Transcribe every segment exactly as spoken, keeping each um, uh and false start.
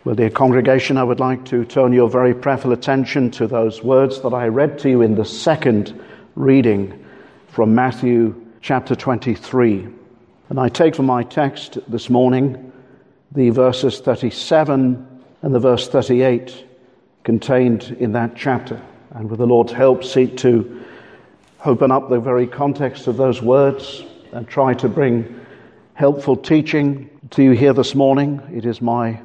Well, dear congregation, I would like to turn your very prayerful attention to those words that I read to you in the second reading from Matthew chapter twenty-three. And I take for my text this morning the verses thirty-seven and the verse thirty-eight contained in that chapter. And with the Lord's help, seek to open up the very context of those words and try to bring helpful teaching to you here this morning. It is my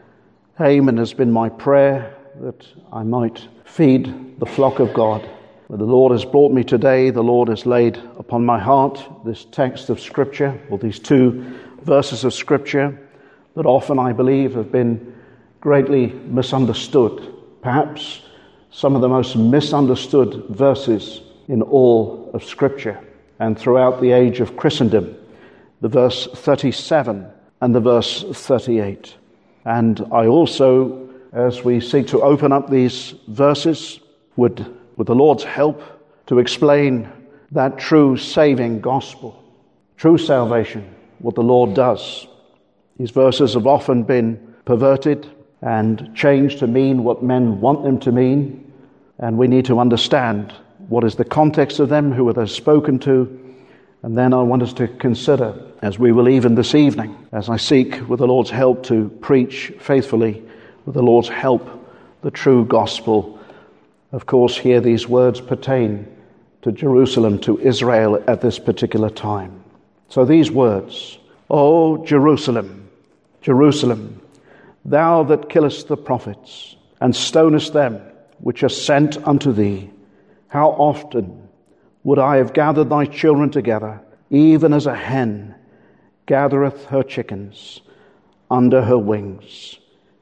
aim and has been my prayer that I might feed the flock of God. Where the Lord has brought me today, the Lord has laid upon my heart this text of Scripture, or these two verses of Scripture, that often I believe have been greatly misunderstood. Perhaps some of the most misunderstood verses in all of Scripture and throughout the age of Christendom, the verse thirty-seven and the verse thirty-eight. And I also, as we seek to open up these verses, would, with the Lord's help, to explain that true saving gospel, true salvation, what the Lord does. These verses have often been perverted and changed to mean what men want them to mean, and we need to understand what is the context of them, who are they spoken to, and then I want us to consider, as we will even this evening, as I seek with the Lord's help to preach faithfully, with the Lord's help, the true gospel. Of course, here these words pertain to Jerusalem, to Israel at this particular time. So these words, O Jerusalem, Jerusalem, thou that killest the prophets, and stonest them which are sent unto thee, how often would I have gathered thy children together, even as a hen gathereth her chickens under her wings,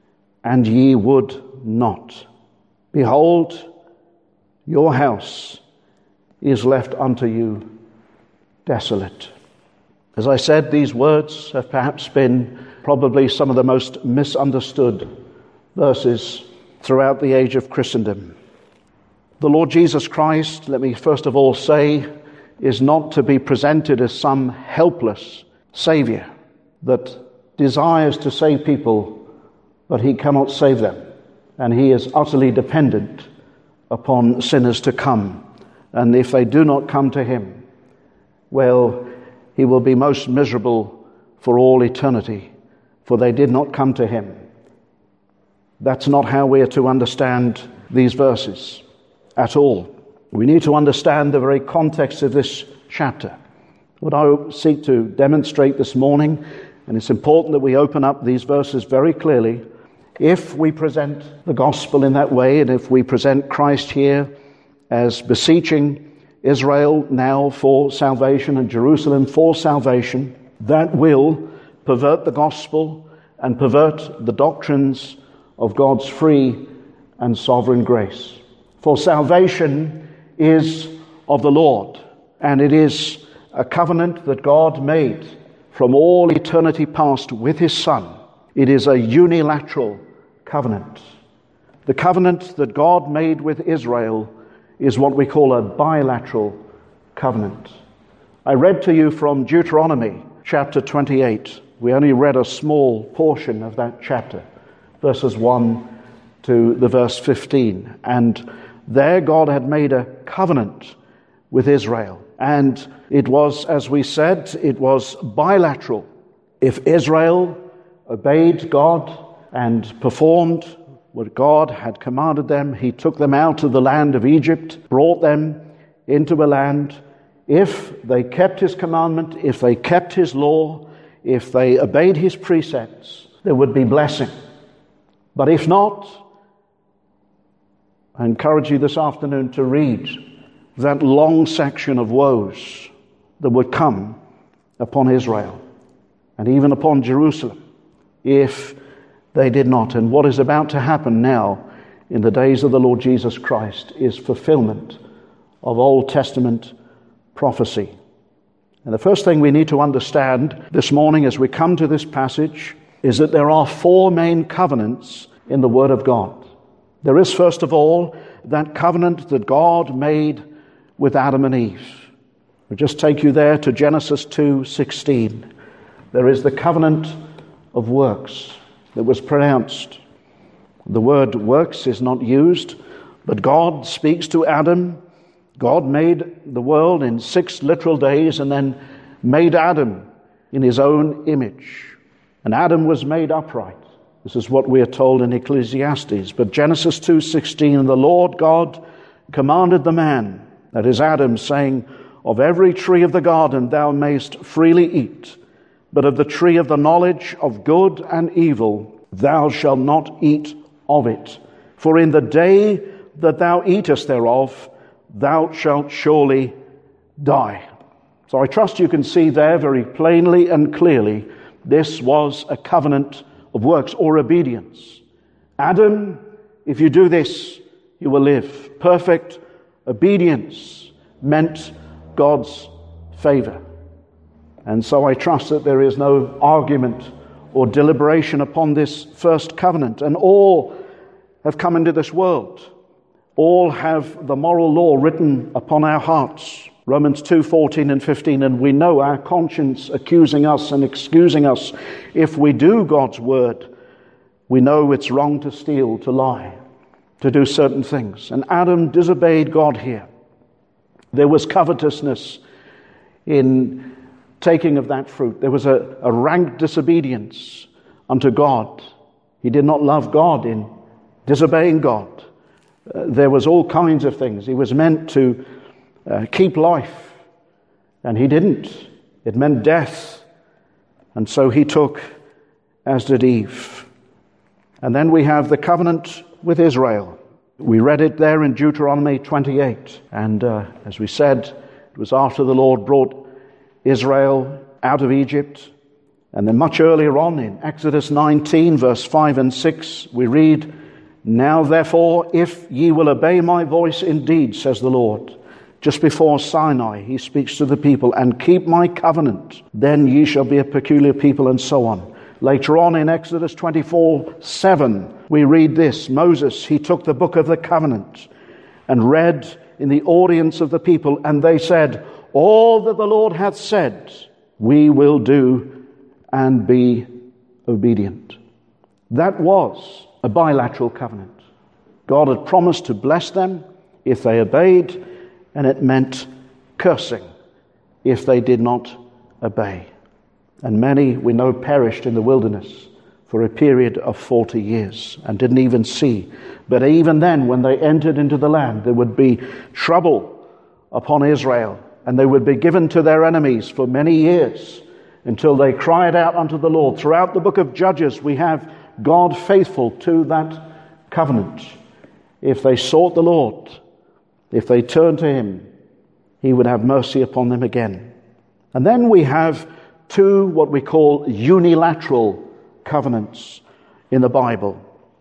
and ye would not. Behold, your house is left unto you desolate. As I said, these words have perhaps been probably some of the most misunderstood verses throughout the age of Christendom. The Lord Jesus Christ, let me first of all say, is not to be presented as some helpless Savior that desires to save people, but he cannot save them. And he is utterly dependent upon sinners to come. And if they do not come to him, well, he will be most miserable for all eternity, for they did not come to him. That's not how we are to understand these verses at all. We need to understand the very context of this chapter. What I seek to demonstrate this morning, and it's important that we open up these verses very clearly, if we present the gospel in that way, and if we present Christ here as beseeching Israel now for salvation and Jerusalem for salvation, that will pervert the gospel and pervert the doctrines of God's free and sovereign grace. For salvation is of the Lord, and it is a covenant that God made from all eternity past with his Son. It is a unilateral covenant. The covenant that God made with Israel is what we call a bilateral covenant. I read to you from Deuteronomy chapter twenty-eight. We only read a small portion of that chapter, verses one to the verse fifteen. And there God had made a covenant with Israel. And it was, as we said, it was bilateral. If Israel obeyed God and performed what God had commanded them, he took them out of the land of Egypt, brought them into a land. If they kept his commandment, if they kept his law, if they obeyed his precepts, there would be blessing. But if not, I encourage you this afternoon to read that long section of woes that would come upon Israel and even upon Jerusalem if they did not. And what is about to happen now in the days of the Lord Jesus Christ is fulfillment of Old Testament prophecy. And the first thing we need to understand this morning as we come to this passage is that there are four main covenants in the Word of God. There is, first of all, that covenant that God made with Adam and Eve. We'll just take you there to Genesis two sixteen. There is the covenant of works that was pronounced The word works is not used, but God speaks to Adam. God made the world in six literal days and then made Adam in his own image. And Adam was made upright. This is what we are told in Ecclesiastes. But Genesis two sixteen, and the Lord God commanded the man, that is Adam, saying, of every tree of the garden thou mayst freely eat, but of the tree of the knowledge of good and evil thou shalt not eat of it. For in the day that thou eatest thereof, thou shalt surely die. So I trust you can see there very plainly and clearly, this was a covenant of works or obedience. Adam, if you do this, you will live. Perfect obedience meant God's favor. And so I trust that there is no argument or deliberation upon this first covenant. And all have come into this world. All have the moral law written upon our hearts. Romans two fourteen and fifteen, and we know our conscience accusing us and excusing us if we do God's word. We know it's wrong to steal, to lie, to do certain things. And Adam disobeyed God here. There was covetousness in taking of that fruit. There was a, a rank disobedience unto God. He did not love God in disobeying God. Uh, there was all kinds of things. He was meant to uh, keep life, and he didn't. It meant death. And so he took, as did Eve. And then we have the covenant with Israel. We read it there in Deuteronomy twenty-eight. And uh, as we said, it was after the Lord brought Israel out of Egypt. And then much earlier on in Exodus nineteen, verse five and six, we read, now therefore, if ye will obey my voice indeed, says the Lord. Just before Sinai, he speaks to the people, and keep my covenant, then ye shall be a peculiar people, and so on. Later on in Exodus twenty-four seven, we read this. Moses, he took the book of the covenant and read in the audience of the people, and they said, all that the Lord hath said, we will do and be obedient. That was a bilateral covenant. God had promised to bless them if they obeyed, and it meant cursing if they did not obey. And many, we know, perished in the wilderness for a period of forty years and didn't even see. But even then, when they entered into the land, there would be trouble upon Israel, and they would be given to their enemies for many years until they cried out unto the Lord. Throughout the book of Judges, we have God faithful to that covenant. If they sought the Lord, if they turned to him, he would have mercy upon them again. And then we have two what we call unilateral covenants in the Bible.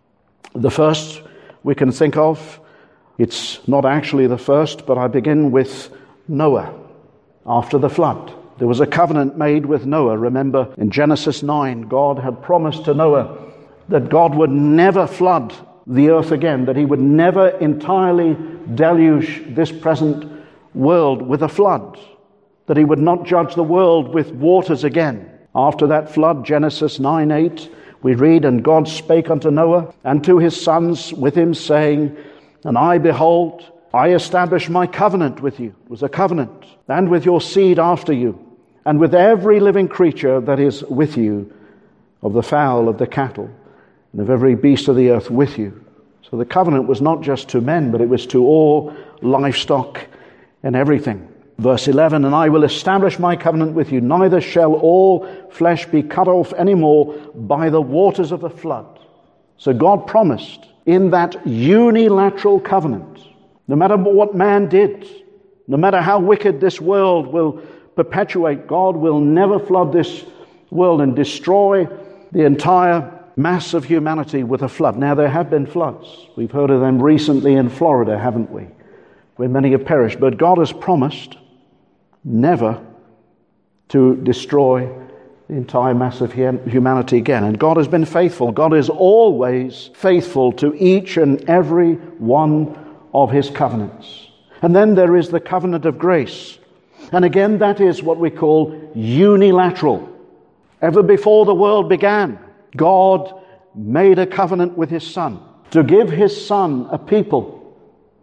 The first we can think of, it's not actually the first, but I begin with Noah after the flood. There was a covenant made with Noah. Remember in Genesis nine, God had promised to Noah that God would never flood the earth again, that he would never entirely deluge this present world with a flood, that he would not judge the world with waters again. After that flood, Genesis nine eight, we read, and God spake unto Noah and to his sons with him, saying, and I, behold, I establish my covenant with you. It was a covenant. And with your seed after you, and with every living creature that is with you, of the fowl, of the cattle, and of every beast of the earth with you. So the covenant was not just to men, but it was to all livestock and everything. Verse eleven, and I will establish my covenant with you, neither shall all flesh be cut off any more by the waters of the flood. So God promised in that unilateral covenant, no matter what man did, no matter how wicked this world will perpetuate, God will never flood this world and destroy the entire mass of humanity with a flood. Now, there have been floods. We've heard of them recently in Florida, haven't we? Where many have perished. But God has promised never to destroy the entire mass of humanity again. And God has been faithful. God is always faithful to each and every one of his covenants. And then there is the covenant of grace. And again, that is what we call unilateral. Ever before the world began, God made a covenant with his Son. to give his Son a people,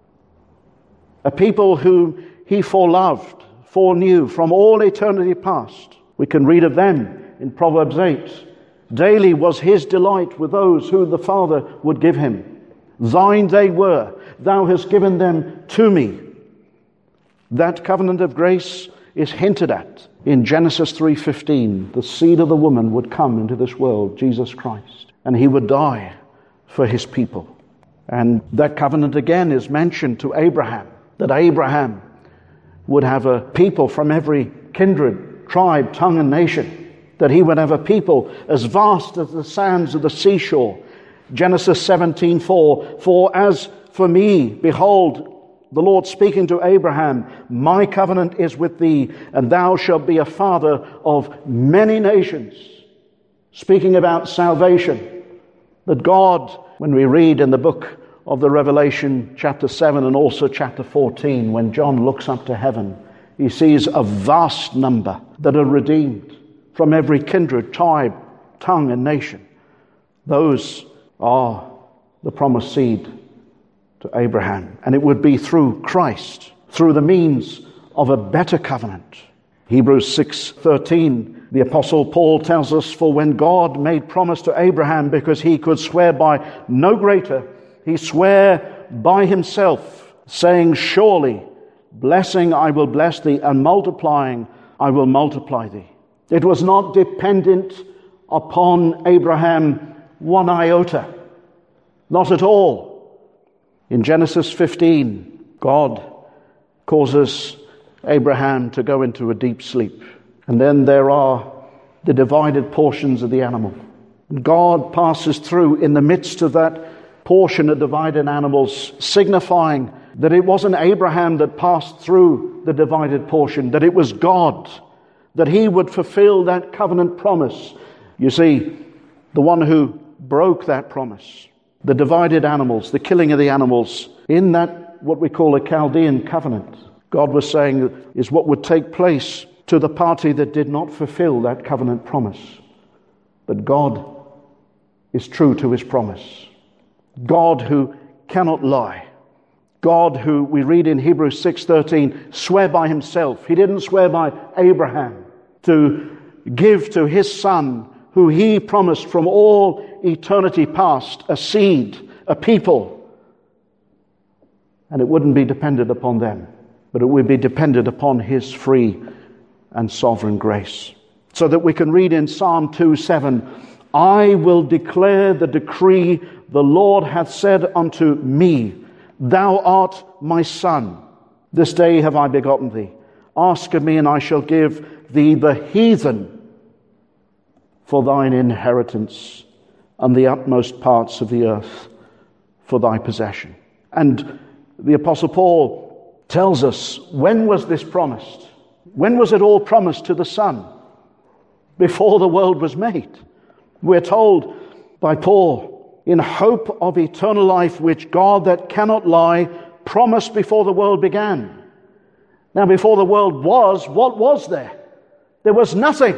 a people whom he foreloved, foreknew from all eternity past. We can read of them in Proverbs eight. Daily was his delight with those who the Father would give him. Thine they were, thou hast given them to me. That covenant of grace is hinted at in Genesis three fifteen. The seed of the woman would come into this world, Jesus Christ, and he would die for his people. And that covenant again is mentioned to Abraham, that Abraham would have a people from every kindred, tribe, tongue, and nation, that he would have a people as vast as the sands of the seashore. Genesis seventeen four, for as for me, behold, the Lord speaking to Abraham, my covenant is with thee, and thou shalt be a father of many nations. Speaking about salvation, that God, when we read in the book of the Revelation, chapter seven and also chapter fourteen, when John looks up to heaven, he sees a vast number that are redeemed from every kindred, tribe, tongue, and nation. Those are the promised seed to Abraham. And it would be through Christ, through the means of a better covenant. Hebrews six thirteen, the Apostle Paul tells us, for when God made promise to Abraham, because he could swear by no greater, he sware by himself, saying, surely, blessing I will bless thee, and multiplying I will multiply thee. It was not dependent upon Abraham one iota. Not at all. In Genesis fifteen, God causes Abraham to go into a deep sleep. And then there are the divided portions of the animal. And God passes through in the midst of that portion of divided animals, signifying that it wasn't Abraham that passed through the divided portion, that it was God, that he would fulfill that covenant promise. You see, the one who broke that promise, the divided animals, the killing of the animals, in that what we call a Chaldean covenant, God was saying is what would take place to the party that did not fulfill that covenant promise. But God is true to his promise. God who cannot lie. God who, we read in Hebrews six thirteen, swear by himself. He didn't swear by Abraham to give to his son, who he promised from all eternity past, a seed, a people. And it wouldn't be dependent upon them, but it would be dependent upon his free and sovereign grace. So that we can read in Psalm two seven, I will declare the decree, the Lord hath said unto me, thou art my son, this day have I begotten thee. Ask of me, and I shall give thee the heathen for thine inheritance, and the utmost parts of the earth for thy possession. And the Apostle Paul tells us, when was this promised? When was it all promised to the Son? Before the world was made. We're told by Paul, in hope of eternal life, which God that cannot lie promised before the world began. Now, before the world was, what was there? There was nothing.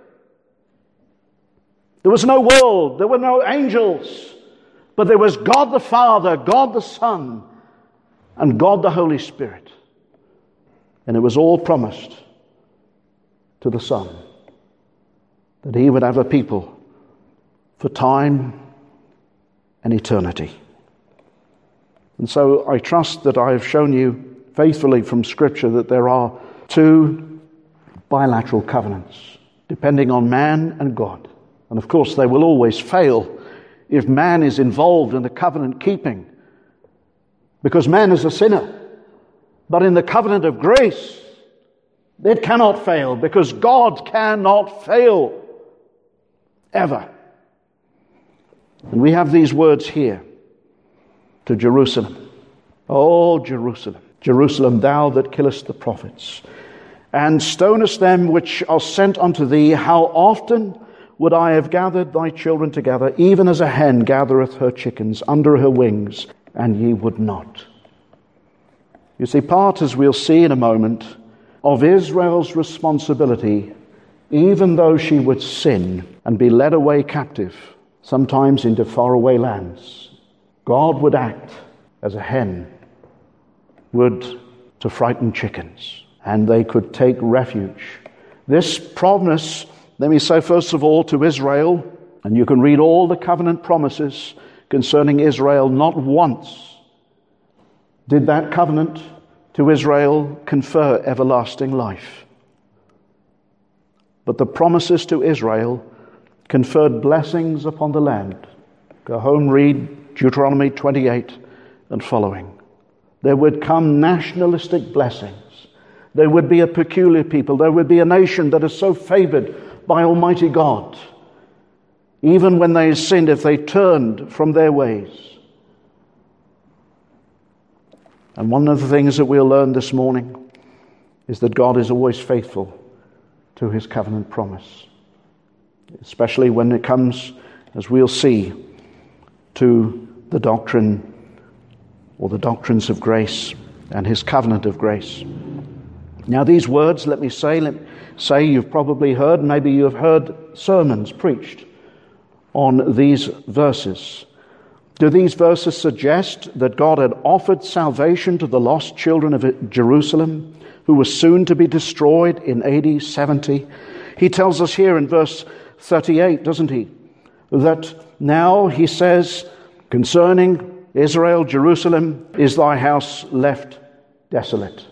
There was no world, there were no angels, but there was God the Father, God the Son, and God the Holy Spirit. And it was all promised to the Son, that he would have a people for time and eternity. And so I trust that I have shown you faithfully from Scripture that there are two bilateral covenants, depending on man and God. And of course, they will always fail if man is involved in the covenant keeping, because man is a sinner. But in the covenant of grace, it cannot fail, because God cannot fail ever. And we have these words here to Jerusalem. O Jerusalem, Jerusalem, thou that killest the prophets, and stonest them which are sent unto thee, how often would I have gathered thy children together, even as a hen gathereth her chickens under her wings, and ye would not. You see, part, as we'll see in a moment, of Israel's responsibility, even though she would sin and be led away captive, sometimes into faraway lands, God would act as a hen would to frighten chickens, and they could take refuge. This promise, let me say first of all to Israel, and you can read all the covenant promises concerning Israel, not once did that covenant to Israel confer everlasting life. But the promises to Israel conferred blessings upon the land. Go home, read Deuteronomy twenty-eight and following. There would come nationalistic blessings. There would be a peculiar people. There would be a nation that is so favored by Almighty God. Even when they sinned, if they turned from their ways. And one of the things that we'll learn this morning is that God is always faithful to his covenant promise. Especially when it comes, as we'll see, to the doctrine or the doctrines of grace and his covenant of grace. Now these words, let me say, let me say you've probably heard, maybe you have heard sermons preached on these verses. Do these verses suggest that God had offered salvation to the lost children of Jerusalem, who were soon to be destroyed in A D seventy? He tells us here in verse thirty-eight, doesn't he, that now he says, concerning Israel, Jerusalem, is thy house left desolate.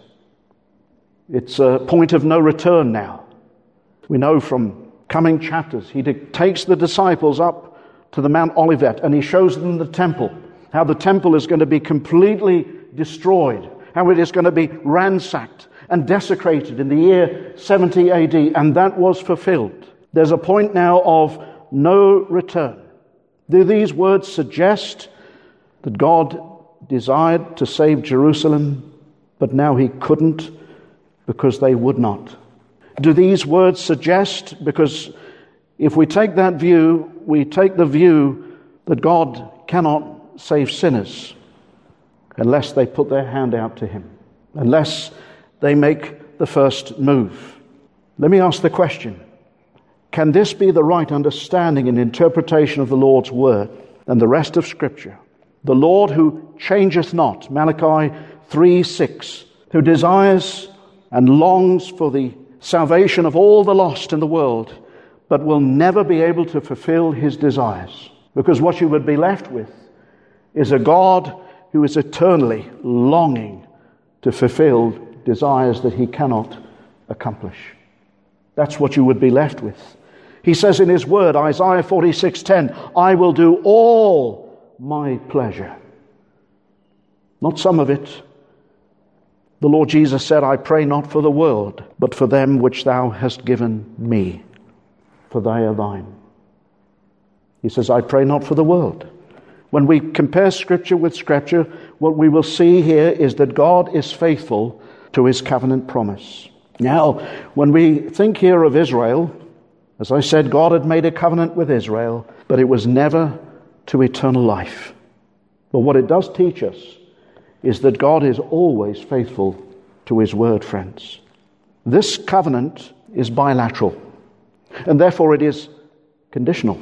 It's a point of no return now. We know from coming chapters, he takes the disciples up to the Mount Olivet and he shows them the temple, how the temple is going to be completely destroyed, how it is going to be ransacked and desecrated in the year seventy A D, and that was fulfilled. There's a point now of no return. Do these words suggest that God desired to save Jerusalem, but now he couldn't because they would not? Do these words suggest, because if we take that view, we take the view that God cannot save sinners unless they put their hand out to him, unless they make the first move. Let me ask the question, can this be the right understanding and interpretation of the Lord's word and the rest of Scripture? The Lord who changeth not, Malachi three six, who desires and longs for the salvation of all the lost in the world, but will never be able to fulfill his desires. Because what you would be left with is a God who is eternally longing to fulfill desires that he cannot accomplish. That's what you would be left with. He says in his word, Isaiah forty-six ten, I will do all my pleasure. Not some of it. The Lord Jesus said, I pray not for the world, but for them which thou hast given me, for they are thine. He says, I pray not for the world. When we compare Scripture with Scripture, what we will see here is that God is faithful to his covenant promise. Now, when we think here of Israel, as I said, God had made a covenant with Israel, but it was never to eternal life. But what it does teach us is that God is always faithful to his word, friends. This covenant is bilateral, and therefore it is conditional.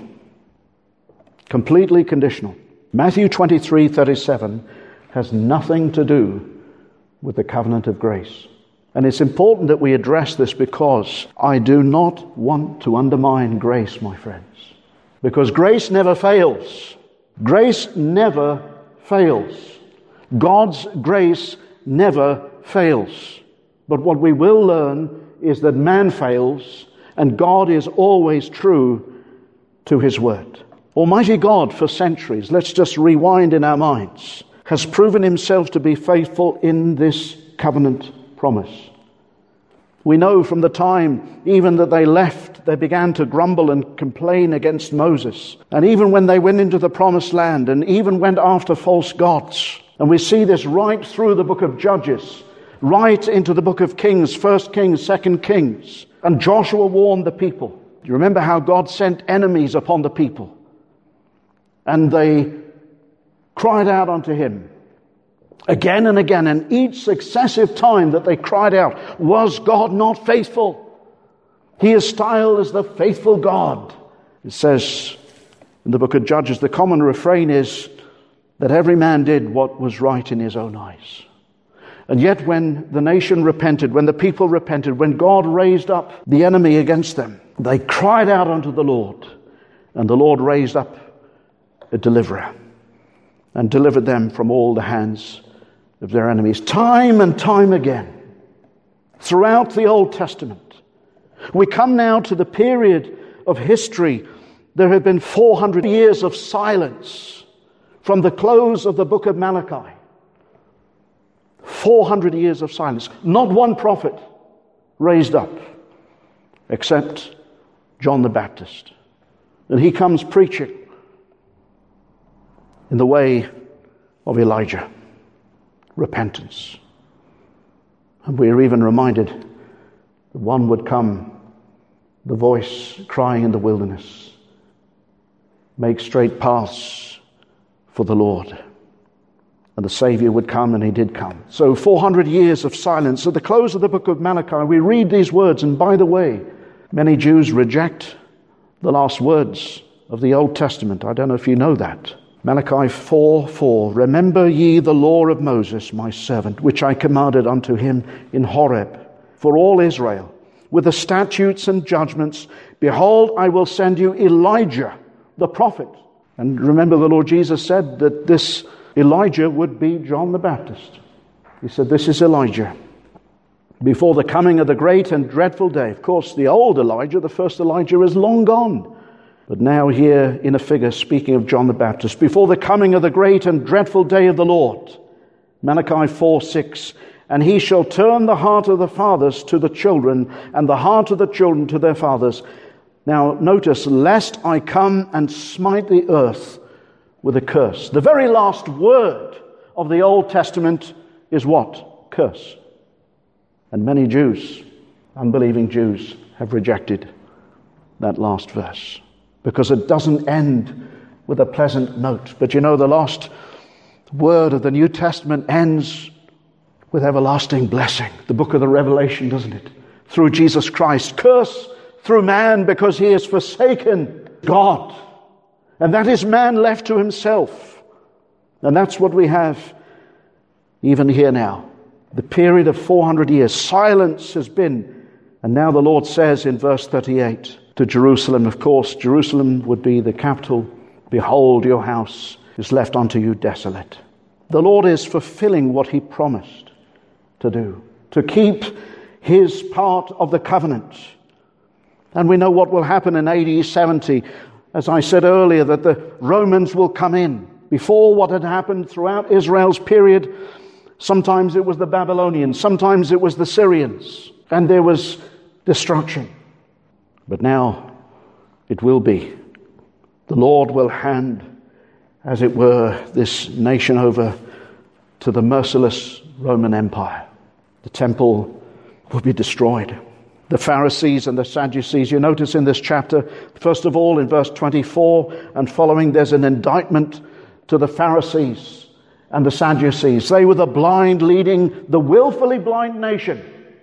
Completely conditional. Matthew twenty-three thirty-seven has nothing to do with the covenant of grace. And it's important that we address this because I do not want to undermine grace, my friends. Because grace never fails. Grace never fails. God's grace never fails. But what we will learn is that man fails and God is always true to his word. Almighty God for centuries, let's just rewind in our minds, has proven himself to be faithful in this covenant promise. We know from the time even that they left, they began to grumble and complain against Moses. And even when they went into the promised land and even went after false gods. And we see this right through the book of Judges, right into the book of Kings, First Kings, Second Kings. And Joshua warned the people. Do you remember how God sent enemies upon the people? And they cried out unto him again and again, and each successive time that they cried out, was God not faithful? He is styled as the faithful God. It says in the book of Judges, the common refrain is, that every man did what was right in his own eyes. And yet when the nation repented, when the people repented, when God raised up the enemy against them, they cried out unto the Lord, and the Lord raised up a deliverer and delivered them from all the hands of their enemies. Time and time again, throughout the Old Testament, we come now to the period of history. There have been four hundred years of silence from the close of the book of Malachi. four hundred years of silence. Not one prophet raised up except John the Baptist. And he comes preaching in the way of Elijah, repentance. And we are even reminded that one would come, the voice crying in the wilderness, make straight paths for the Lord. And the Savior would come, and he did come. So four hundred years of silence. At the close of the book of Malachi, we read these words, and by the way, many Jews reject the last words of the Old Testament. I don't know if you know that. Malachi four four, remember ye the law of Moses, my servant, which I commanded unto him in Horeb, for all Israel, with the statutes and judgments. Behold, I will send you Elijah, the prophet. And remember, the Lord Jesus said that this Elijah would be John the Baptist. He said, this is Elijah, before the coming of the great and dreadful day. Of course, the old Elijah, the first Elijah, is long gone. But now here in a figure speaking of John the Baptist, before the coming of the great and dreadful day of the Lord. Malachi four six, and he shall turn the heart of the fathers to the children, and the heart of the children to their fathers. Now notice, lest I come and smite the earth with a curse. The very last word of the Old Testament is what? Curse. And many Jews, unbelieving Jews, have rejected that last verse, because it doesn't end with a pleasant note. But you know, the last word of the New Testament ends with everlasting blessing. The book of the Revelation, doesn't it? Through Jesus Christ. Curse through man, because he has forsaken God. And that is man left to himself. And that's what we have even here now. The period of four hundred years. Silence has been. And now the Lord says in verse thirty-eight to Jerusalem, of course, Jerusalem would be the capital. Behold, your house is left unto you desolate. The Lord is fulfilling what he promised to do, to keep his part of the covenant. And we know what will happen in A D seventy. As I said earlier, that the Romans will come in. Before, what had happened throughout Israel's period, sometimes it was the Babylonians, sometimes it was the Syrians, and there was destruction. But now it will be. The Lord will hand, as it were, this nation over to the merciless Roman Empire. The temple will be destroyed. The Pharisees and the Sadducees, you notice in this chapter, first of all in verse twenty-four and following, there's an indictment to the Pharisees and the Sadducees. They were the blind leading the willfully blind nation.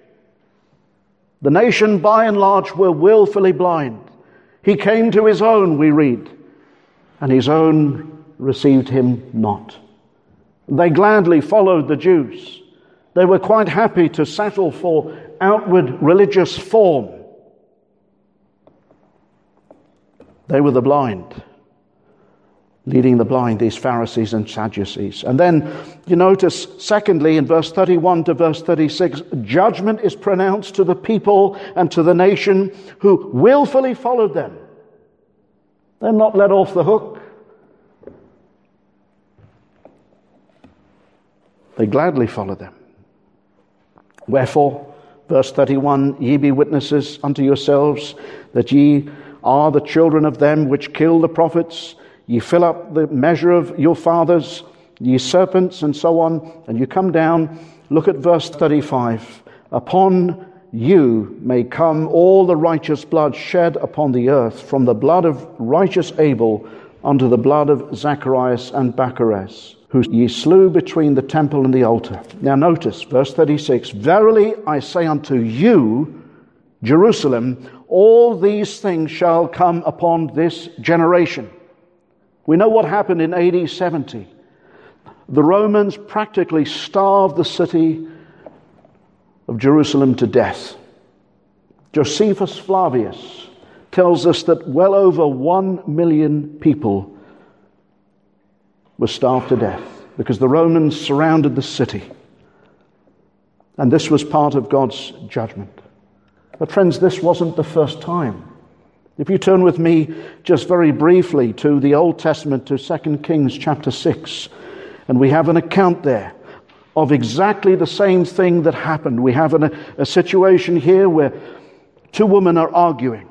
The nation by and large were willfully blind. He came to his own, we read, and his own received him not. They gladly followed the Jews. They were quite happy to settle for outward religious form. They were the blind, leading the blind, these Pharisees and Sadducees. And then you notice, secondly, in verse thirty-one to verse thirty-six, judgment is pronounced to the people and to the nation who willfully followed them. They're not let off the hook. They gladly followed them. Wherefore, verse thirty-one, ye be witnesses unto yourselves that ye are the children of them which killed the prophets. Ye fill up the measure of your fathers, ye serpents, and so on. And you come down, look at verse thirty-five. Upon you may come all the righteous blood shed upon the earth, from the blood of righteous Abel unto the blood of Zacharias and Barachias, who ye slew between the temple and the altar. Now notice, verse thirty-six, verily I say unto you, Jerusalem, all these things shall come upon this generation. We know what happened in A D seventy. the Romans practically starved the city of Jerusalem to death. Josephus Flavius tells us that well over one million people were starved to death because the Romans surrounded the city. And this was part of God's judgment. But friends, this wasn't the first time. If you turn with me just very briefly to the Old Testament, to Second Kings chapter six, and we have an account there of exactly the same thing that happened. We have an, a, a situation here where two women are arguing.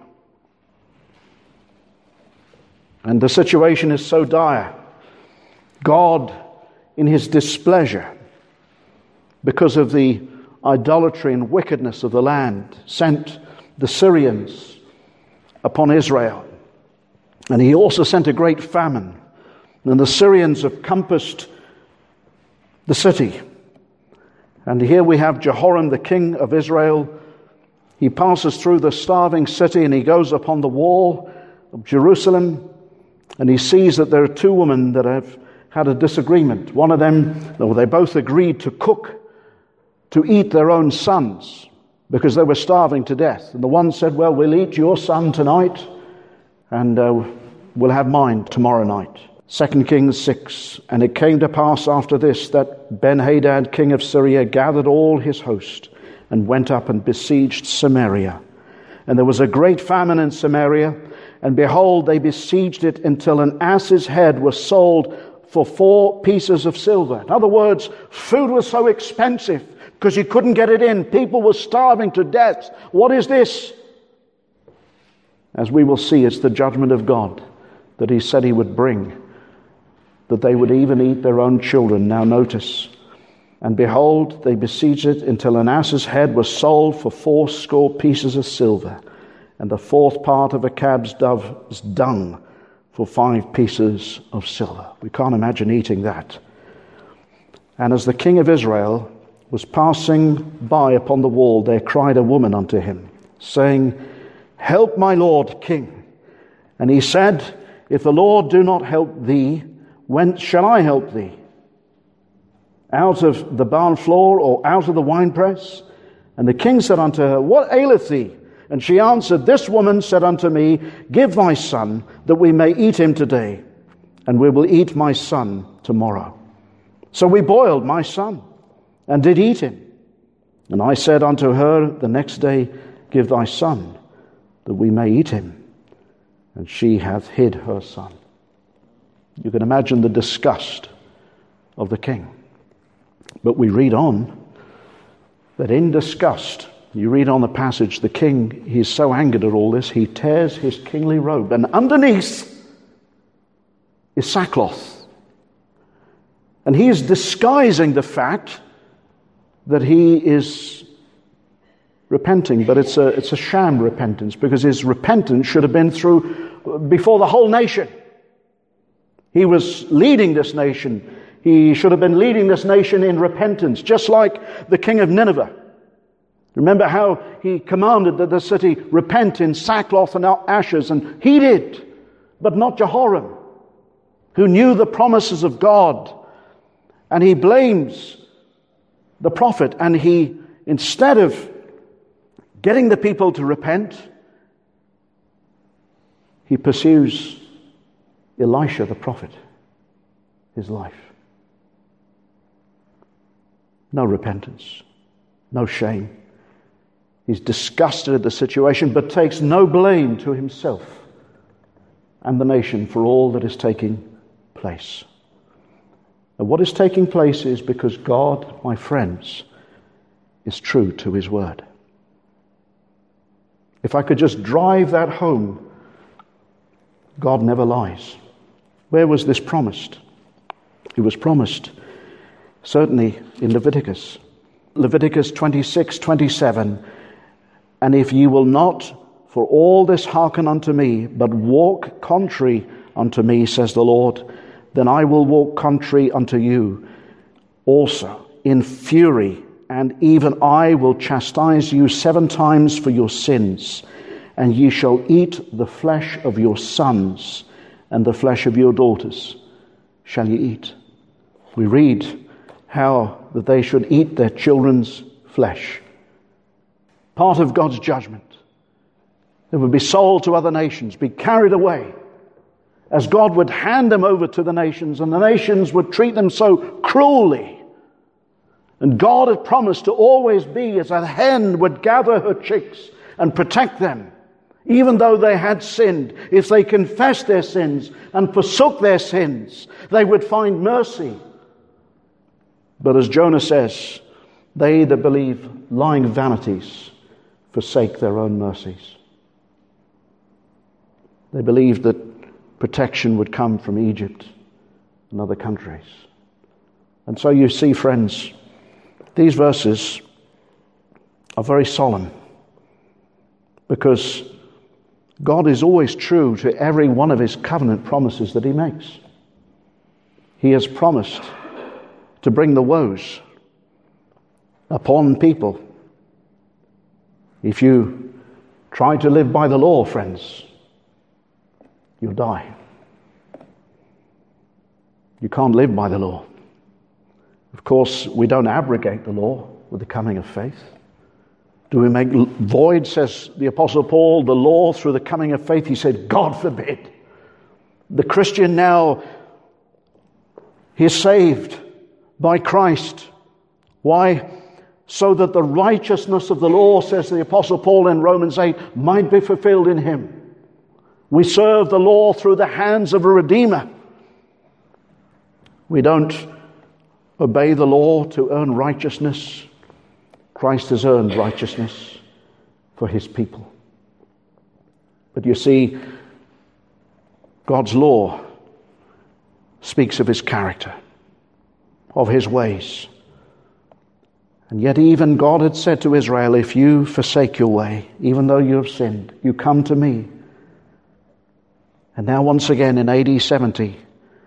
And the situation is so dire. God, in his displeasure, because of the idolatry and wickedness of the land, sent the Syrians upon Israel. And he also sent a great famine. And the Syrians have compassed the city. And here we have Jehoram, the king of Israel. He passes through the starving city and he goes upon the wall of Jerusalem. And he sees that there are two women that have had a disagreement. One of them, or they both agreed to cook, to eat their own sons, because they were starving to death. And the one said, well, we'll eat your son tonight, and uh, we'll have mine tomorrow night. Second Kings six, and it came to pass after this that Ben-Hadad, king of Syria, gathered all his host, and went up and besieged Samaria. And there was a great famine in Samaria, and behold, they besieged it until an ass's head was sold for four pieces of silver. In other words, food was so expensive because you couldn't get it in. People were starving to death. What is this? As we will see, it's the judgment of God that he said he would bring, that they would even eat their own children. Now notice, and behold, they besieged it until an ass's head was sold for fourscore pieces of silver, and the fourth part of a calf's dove's dung for five pieces of silver. We can't imagine eating that. And as the king of Israel was passing by upon the wall, there cried a woman unto him, saying, help my lord king. And he said, if the Lord do not help thee, whence shall I help thee? Out of the barn floor, or out of the winepress? And the king said unto her, what aileth thee? And she answered, this woman said unto me, give thy son, that we may eat him today, and we will eat my son tomorrow. So we boiled my son, and did eat him. And I said unto her the next day, give thy son, that we may eat him. And she hath hid her son. You can imagine the disgust of the king. But we read on, that in disgust, you read on the passage, the king, he's so angered at all this, he tears his kingly robe, and underneath is sackcloth. And he is disguising the fact that he is repenting, but it's a, it's a sham repentance, because his repentance should have been through, before the whole nation. He was leading this nation. He should have been leading this nation in repentance, just like the king of Nineveh. Remember how he commanded that the city repent in sackcloth and ashes, and he did, but not Jehoram, who knew the promises of God. And he blames the prophet, and he, instead of getting the people to repent, he pursues Elisha the prophet, his life. No repentance, no shame. He's disgusted at the situation, but takes no blame to himself and the nation for all that is taking place. And what is taking place is because God, my friends, is true to his word. If I could just drive that home, God never lies. Where was this promised? It was promised certainly in Leviticus. Leviticus twenty-six, twenty-seven. And if ye will not for all this hearken unto me, but walk contrary unto me, says the Lord, then I will walk contrary unto you also in fury, and even I will chastise you seven times for your sins, and ye shall eat the flesh of your sons, and the flesh of your daughters shall ye eat. We read how that they should eat their children's flesh. Part of God's judgment. They would be sold to other nations, be carried away, as God would hand them over to the nations, and the nations would treat them so cruelly. And God had promised to always be as a hen would gather her chicks and protect them, even though they had sinned. If they confessed their sins and forsook their sins, they would find mercy. But as Jonah says, they that believe lying vanities forsake their own mercies. They believed that protection would come from Egypt and other countries. And so you see, friends, these verses are very solemn, because God is always true to every one of his covenant promises that he makes. He has promised to bring the woes upon people. If you try to live by the law, friends, you'll die. You can't live by the law. Of course, we don't abrogate the law with the coming of faith. Do we make void, says the Apostle Paul, the law through the coming of faith? He said, God forbid. The Christian now, he is saved by Christ. Why? So that the righteousness of the law, says the Apostle Paul in Romans eight, might be fulfilled in him. We serve the law through the hands of a Redeemer. We don't obey the law to earn righteousness. Christ has earned righteousness for his people. But you see, God's law speaks of his character, of his ways. And yet even God had said to Israel, if you forsake your way, even though you have sinned, you come to me. And now once again in A D seventy,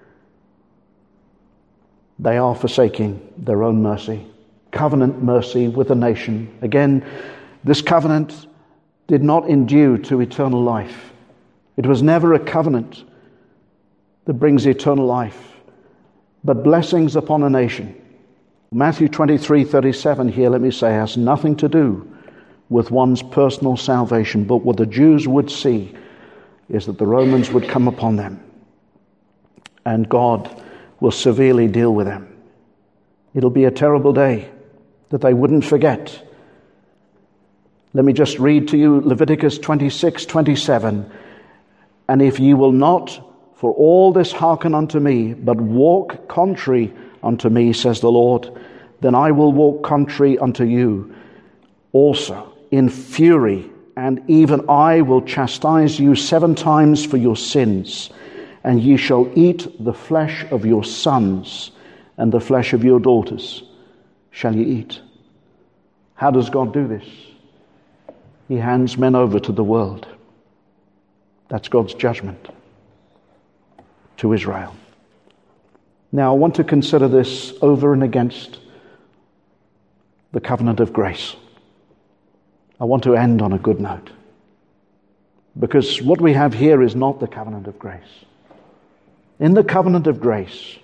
they are forsaking their own mercy. Covenant mercy with a nation. Again, this covenant did not endue to eternal life. It was never a covenant that brings eternal life, but blessings upon a nation. Matthew twenty-three thirty-seven here, let me say, has nothing to do with one's personal salvation, but what the Jews would see is that the Romans would come upon them and God will severely deal with them. It'll be a terrible day that they wouldn't forget. Let me just read to you Leviticus twenty-six twenty-seven. And if ye will not for all this hearken unto me, but walk contrary unto me, says the Lord, then I will walk contrary unto you also in fury, and even I will chastise you seven times for your sins, and ye shall eat the flesh of your sons, and the flesh of your daughters shall ye eat. How does God do this? He hands men over to the world. That's God's judgment to Israel. Now I want to consider this over and against the covenant of grace. I want to end on a good note, because what we have here is not the covenant of grace. In the covenant of grace,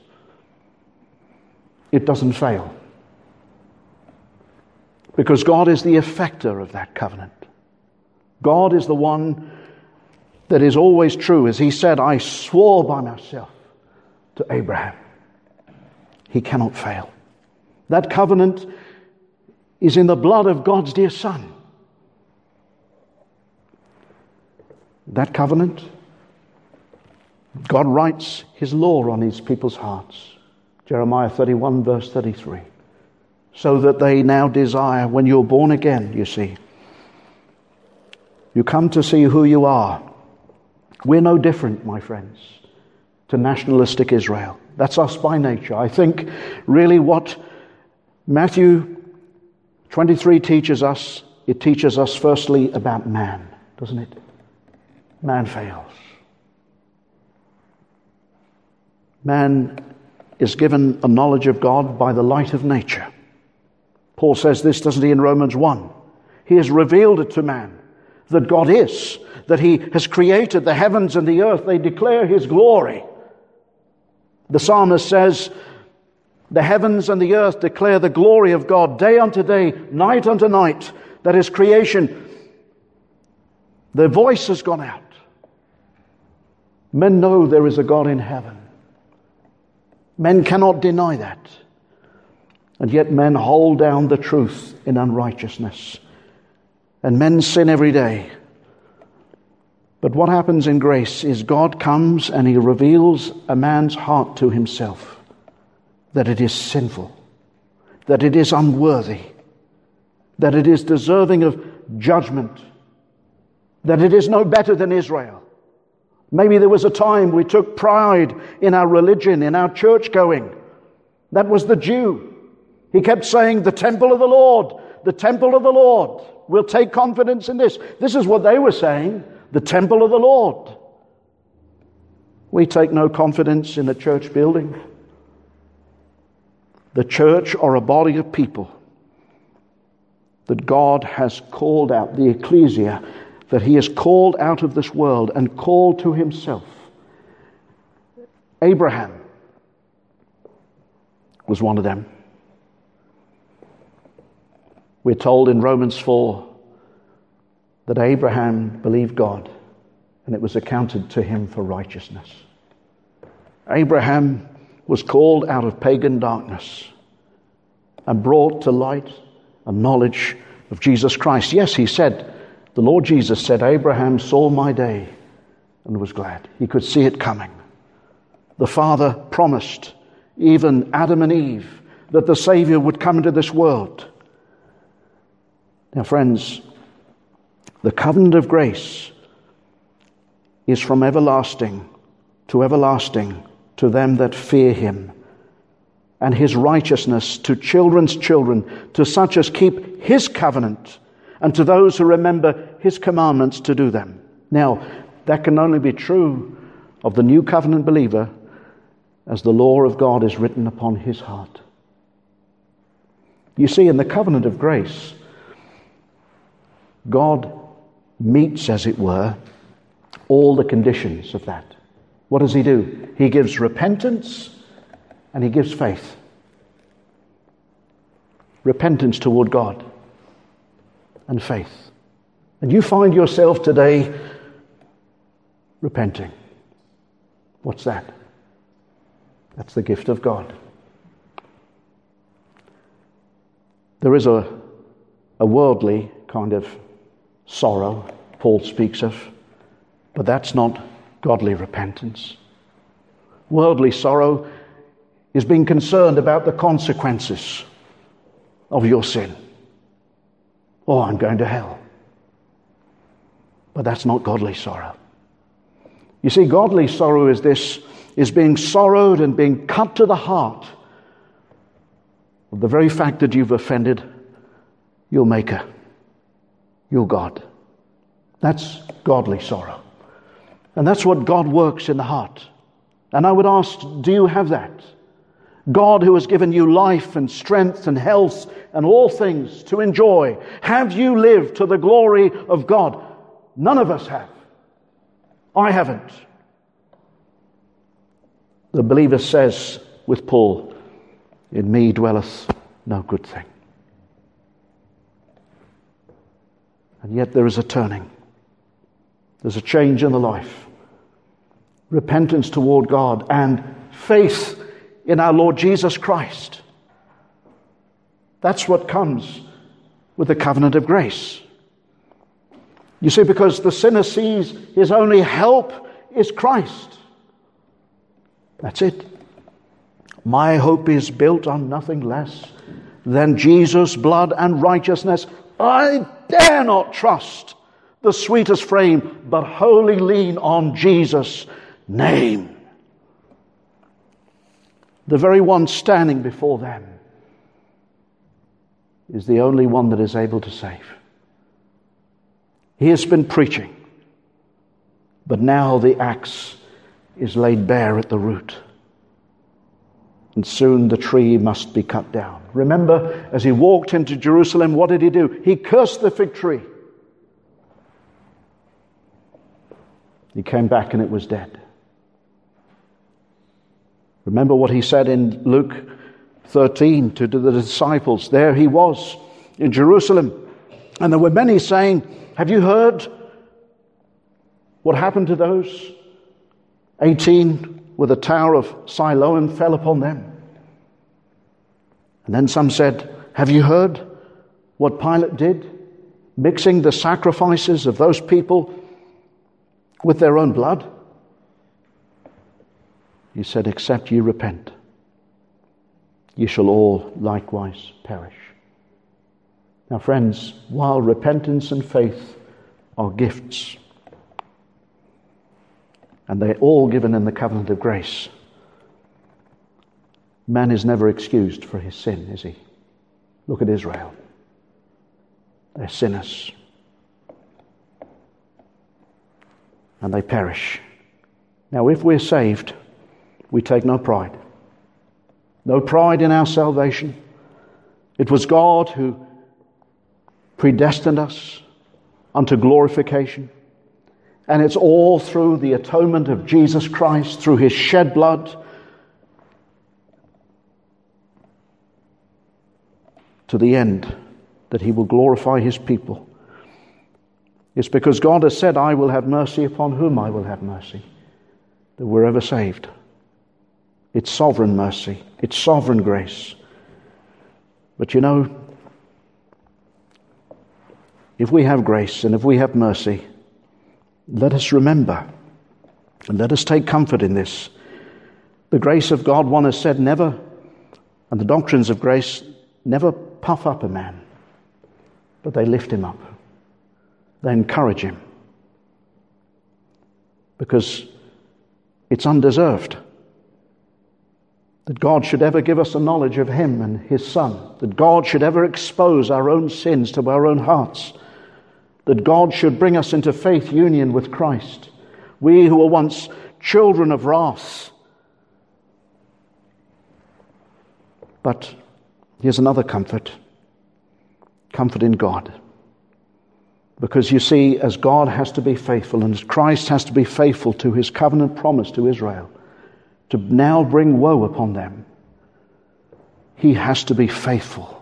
it doesn't fail, because God is the effector of that covenant. God is the one that is always true. As he said, I swore by myself to Abraham. He cannot fail. That covenant is in the blood of God's dear Son. That covenant, God writes his law on his people's hearts. Jeremiah thirty-one verse thirty-three. So that they now desire, when you're born again, you see, you come to see who you are. We're no different, my friends, to nationalistic Israel. That's us by nature. I think really what Matthew twenty-three teaches us, it teaches us firstly about man, doesn't it? Man fails. Man is given a knowledge of God by the light of nature. Paul says this, doesn't he, in Romans one? He has revealed it to man that God is, that he has created the heavens and the earth. They declare his glory. The psalmist says, The heavens and the earth declare the glory of God, day unto day, night unto night. That is creation. Their voice has gone out. Men know there is a God in heaven. Men cannot deny that. And yet men hold down the truth in unrighteousness. And men sin every day. But what happens in grace is God comes and He reveals a man's heart to himself. That it is sinful. That it is unworthy. That it is deserving of judgment. That it is no better than Israel. Maybe there was a time we took pride in our religion, in our church going. That was the Jew. He kept saying, the temple of the Lord, the temple of the Lord. We'll take confidence in this. This is what they were saying, the temple of the Lord. We take no confidence in the church building. The church are a body of people that God has called out, the ecclesia, that He has called out of this world and called to Himself. Abraham was one of them. We're told in Romans four that Abraham believed God and it was accounted to him for righteousness. Abraham was called out of pagan darkness and brought to light a knowledge of Jesus Christ. Yes, he said, the Lord Jesus said, Abraham saw my day and was glad. He could see it coming. The Father promised even Adam and Eve that the Savior would come into this world. Now, friends, the covenant of grace is from everlasting to everlasting to them that fear Him, and His righteousness to children's children, to such as keep His covenant, and to those who remember His commandments to do them. Now, that can only be true of the new covenant believer as the law of God is written upon his heart. You see, in the covenant of grace, God meets, as it were, all the conditions of that. What does He do? He gives repentance and He gives faith. Repentance toward God and faith. And you find yourself today repenting. What's that? That's the gift of God. There is a, a worldly kind of sorrow Paul speaks of, but that's not godly repentance. Worldly sorrow is being concerned about the consequences of your sin. Oh, I'm going to hell. But that's not godly sorrow. You see, godly sorrow is this, is being sorrowed and being cut to the heart of the very fact that you've offended your Maker, your God. That's godly sorrow. And that's what God works in the heart. And I would ask, do you have that? God, who has given you life and strength and health and all things to enjoy, have you lived to the glory of God? None of us have. I haven't. The believer says with Paul, in me dwelleth no good thing. And yet there is a turning. There's a change in the life. Repentance toward God and faith in our Lord Jesus Christ. That's what comes with the covenant of grace. You see, because the sinner sees his only help is Christ. That's it. My hope is built on nothing less than Jesus' blood and righteousness. I dare not trust the sweetest frame, but wholly lean on Jesus' name. The very one standing before them is the only one that is able to save. He has been preaching, but now the axe is laid bare at the root. And soon the tree must be cut down. Remember, as he walked into Jerusalem, what did he do? He cursed the fig tree. He came back and it was dead. Remember what he said in Luke thirteen to the disciples. There he was in Jerusalem. And there were many saying, have you heard what happened to those eighteen where the tower of Siloam fell upon them? And then some said, have you heard what Pilate did, mixing the sacrifices of those people with their own blood? He said, except ye repent, ye shall all likewise perish. Now, friends, while repentance and faith are gifts, and they're all given in the covenant of grace, man is never excused for his sin, is he? Look at Israel. They're sinners. And they perish. Now, if we're saved, we take no pride. No pride in our salvation. It was God who predestined us unto glorification. And it's all through the atonement of Jesus Christ, through his shed blood, to the end that he will glorify his people. It's because God has said, I will have mercy upon whom I will have mercy, that we're ever saved. It's sovereign mercy. It's sovereign grace. But you know, if we have grace and if we have mercy, let us remember and let us take comfort in this. The grace of God, one has said, never, and the doctrines of grace never puff up a man, but they lift him up. They encourage him. Because it's undeserved that God should ever give us a knowledge of him and his Son, that God should ever expose our own sins to our own hearts, that God should bring us into faith union with Christ. We who were once children of wrath. But here's another comfort. Comfort in God. Because you see, as God has to be faithful and as Christ has to be faithful to his covenant promise to Israel, to now bring woe upon them, he has to be faithful.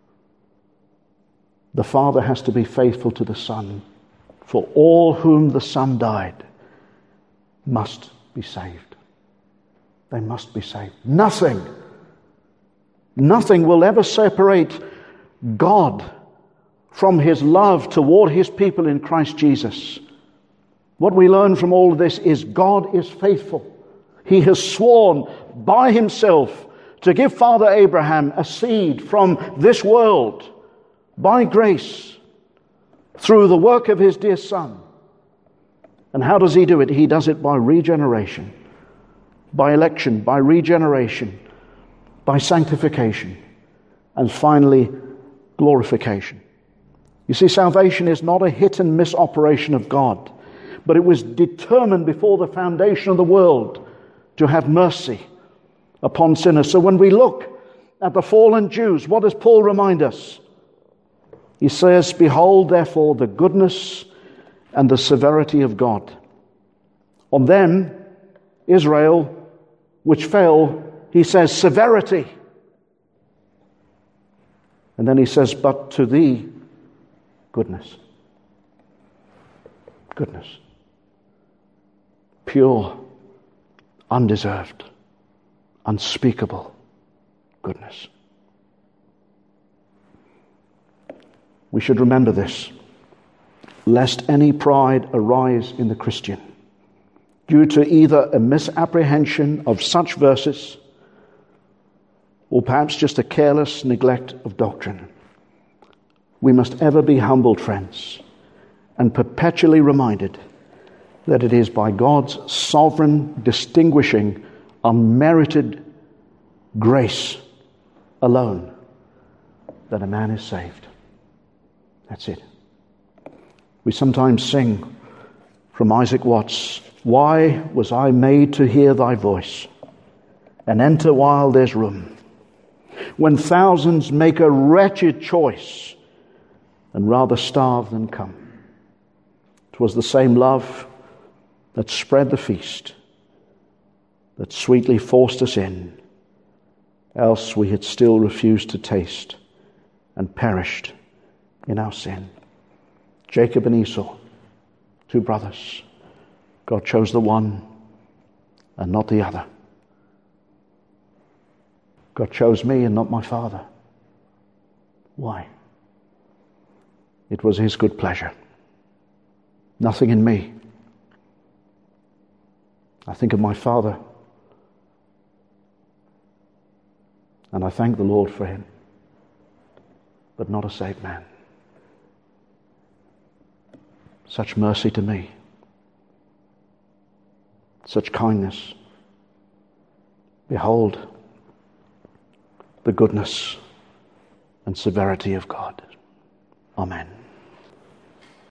The Father has to be faithful to the Son. For all whom the Son died must be saved. They must be saved. Nothing, nothing will ever separate God from his love toward his people in Christ Jesus. What we learn from all of this is God is faithful. He has sworn by himself to give Father Abraham a seed from this world by grace through the work of his dear Son. And how does he do it? He does it by regeneration, by election, by regeneration, by sanctification, and finally glorification. You see, salvation is not a hit and miss operation of God, but it was determined before the foundation of the world to have mercy upon sinners. So when we look at the fallen Jews, what does Paul remind us? He says, behold, therefore, the goodness and the severity of God. On them, Israel, which fell, he says, severity. And then he says, but to thee, goodness. Goodness. Pure, undeserved, unspeakable goodness. We should remember this, lest any pride arise in the Christian due to either a misapprehension of such verses or perhaps just a careless neglect of doctrine. We must ever be humbled, friends, and perpetually reminded that it is by God's sovereign, distinguishing, unmerited grace alone that a man is saved. That's it. We sometimes sing from Isaac Watts, why was I made to hear thy voice and enter while there's room, when thousands make a wretched choice and rather starve than come? 'Twas the same love that spread the feast, that sweetly forced us in, else we had still refused to taste and perished in our sin. Jacob and Esau, two brothers. God chose the one and not the other. God chose me and not my father. Why? It was his good pleasure. Nothing in me. I think of my father, and I thank the Lord for him, but not a saved man. Such mercy to me, such kindness. Behold the goodness and severity of God. Amen.